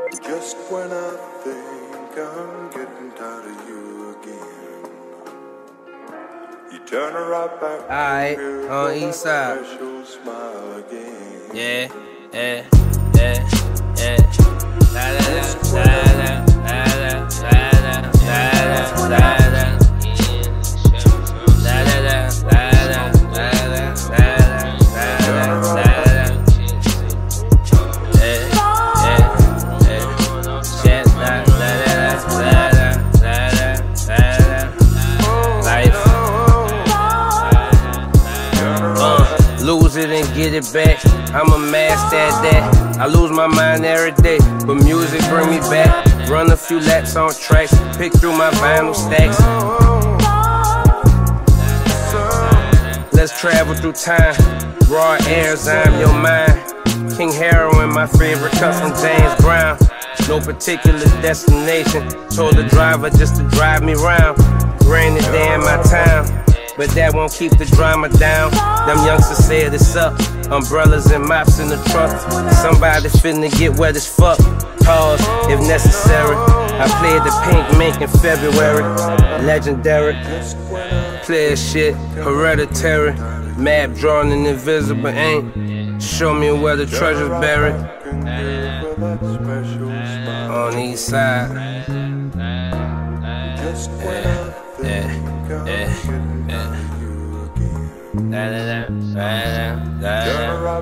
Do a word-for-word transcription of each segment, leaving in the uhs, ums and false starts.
Just when I think I'm getting tired of you again, you turn her right back. Alright, on east side. Smile again. Yeah, yeah, yeah, yeah. La la la la la la la la la la la. Lose it and get it back. I'm a master at that. I lose my mind every day, but music bring me back. Run a few laps on tracks, pick through my vinyl stacks. Let's travel through time. Raw airs, I'm your mind. King Heroin, my favorite cut from James Brown. No particular destination. Told the driver just to drive me round. Rainy day in my town, but that won't keep the drama down. Them youngsters said it's up. Umbrellas and mops in the trunk. Somebody finna get wet as fuck. Pause if necessary. I played the Pink Mink in February. Legendary. Clear shit, hereditary. Map drawn in invisible ink. Show me where the treasure's buried. On the east side. Yeah, yeah, yeah, yeah. La la la la la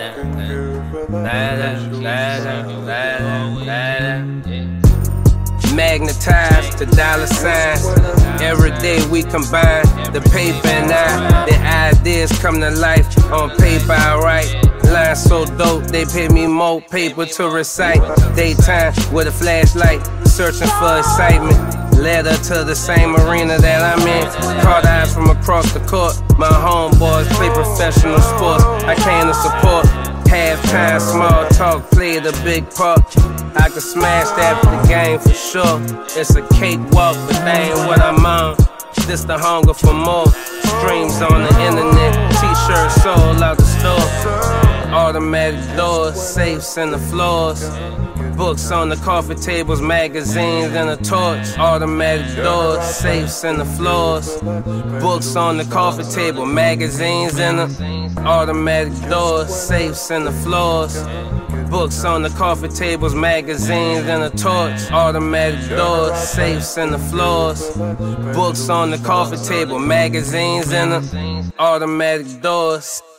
la la la. Magnetized to dollar signs. Every day we combine the paper and I. The ideas come to life on paper I write. Lines so dope, they pay me more paper to recite. Daytime with a flashlight, searching for excitement. Led her to the same arena that I'm in. Caught eyes from across the court. My homeboys play professional sports. I came to support. Halftime, small talk, played a big part. I could smash that for the game for sure. It's a cakewalk, but that ain't what I'm on. This the hunger for more. Streams on the internet, t-shirts sold out the store. Automatic doors, safes in the floors. Books on the coffee tables, magazines and a torch. Automatic doors, safes in the floors. Books on the coffee table, magazines and a automatic doors, safes in the floors. Books on the coffee tables, magazines and a torch. Automatic doors, safes in the floors. Books on the coffee table, magazines and a automatic doors.